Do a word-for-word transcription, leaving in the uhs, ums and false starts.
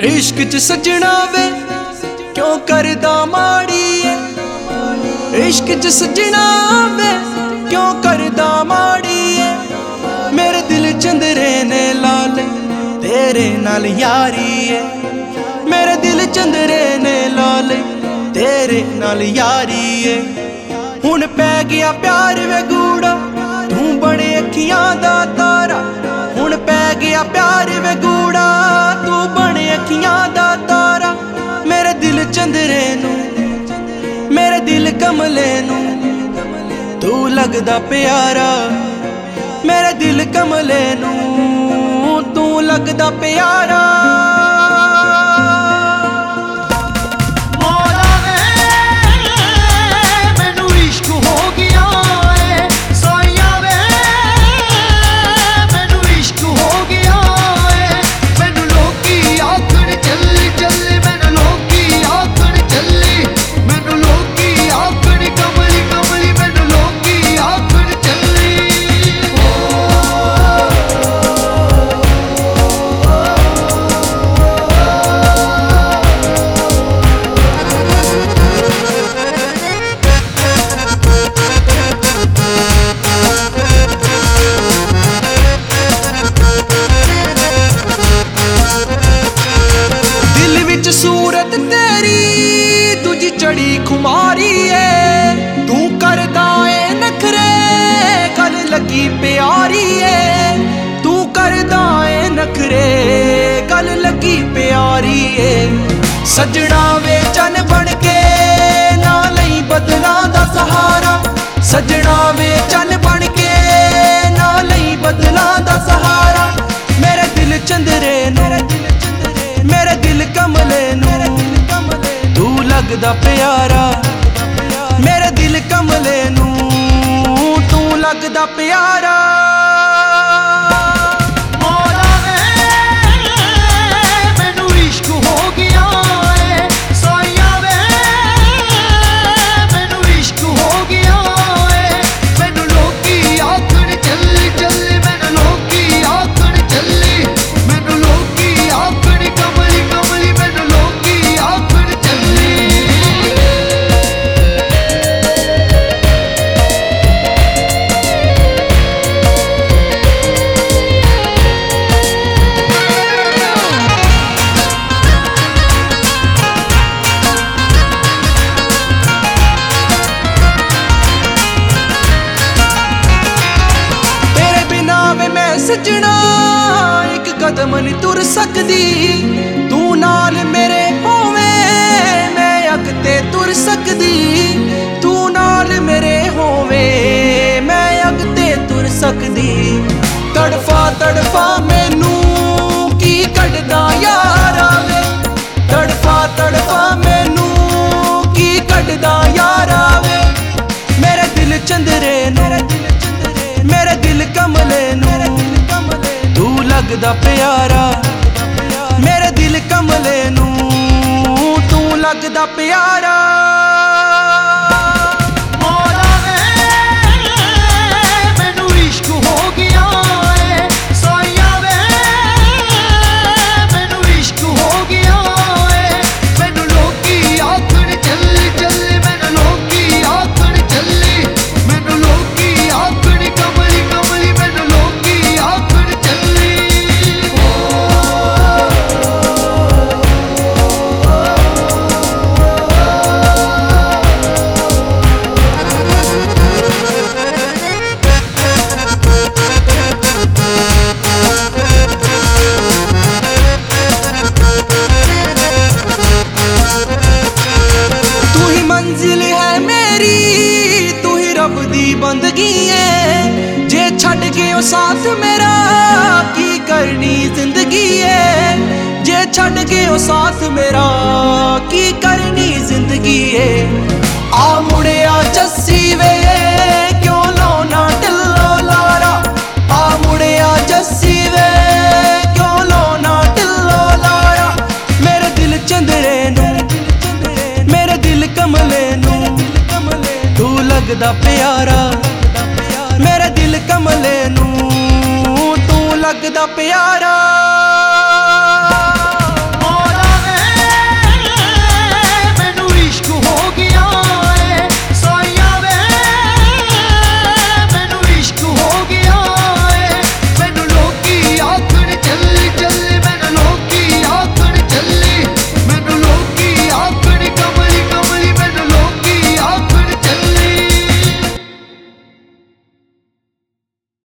इश्क च सजना वे क्यों करदा माड़ी है। इश्क च सजना वे क्यों करदा माड़ी है। मेरे दिल चंदरे ने लाल तेरे नाल यारी है। मेरे दिल चंदरे ने लाल तेरे नाल यारी है। हुण पै गया प्यार वे गूड़ा तू बने अखियां दा तारा। हुण पै गया प्यार वे गूड़ा तू बने अखियां दा तारा। मेरे दिल चंदरे नू मेरे दिल कमले नू तू लगदा प्यारा। मेरे दिल कमले नू तू लगदा प्यारा। सूरत तेरी तुझी चढ़ी खुमारी है। तू करदा ए नखरे गल लगी प्यारी है। तू करदा ए नखरे गल लगी प्यारी है। सजना वे चन बन के ना लई बदलां दा सहारा। सजना वे चन बन के ना लई बदलां दा सहारा। मेरे दिल चंदरे मेरे दिल मेरे दिल कमले नू तू लगदा प्यारा। मेरे दिल कमले नू तू लगदा प्यारा। सजना एक कदम नहीं तुर सकदी। तू नाल मेरे होवे मैं अगते तुर सकदी। तू नाल मेरे होवे मैं अगते तुर सकदी। तड़फा तड़फा मैनू की कढ़दा यारा वे। तड़फा तड़फा मैनू की कढ़दा यारा वे। मेरे दिल चंदरे मेरे दिल चंदरे मेरे दिल कमले नू तू लगदा प्यारा। मेरे दिल कमले नू तू लगदा प्यारा। मंजिल है मेरी तू ही रब दी बंदगी है। जे छड़ के ओ साथ मेरा की करनी जिंदगी है। जे छड़ के ओ साथ मेरा की करनी जिंदगी है। आ मुड़े आ जस्सी वे क्यों लाना टिल्लो लारा। आ मुड़े आ जस्सी वे क्यों लाना टिल्लो लारा। मेरे दिल चंदरे मेरे दिल कमले नू तू लगदा प्यारा। मेरे दिल कमले नू तू लगदा प्यारा।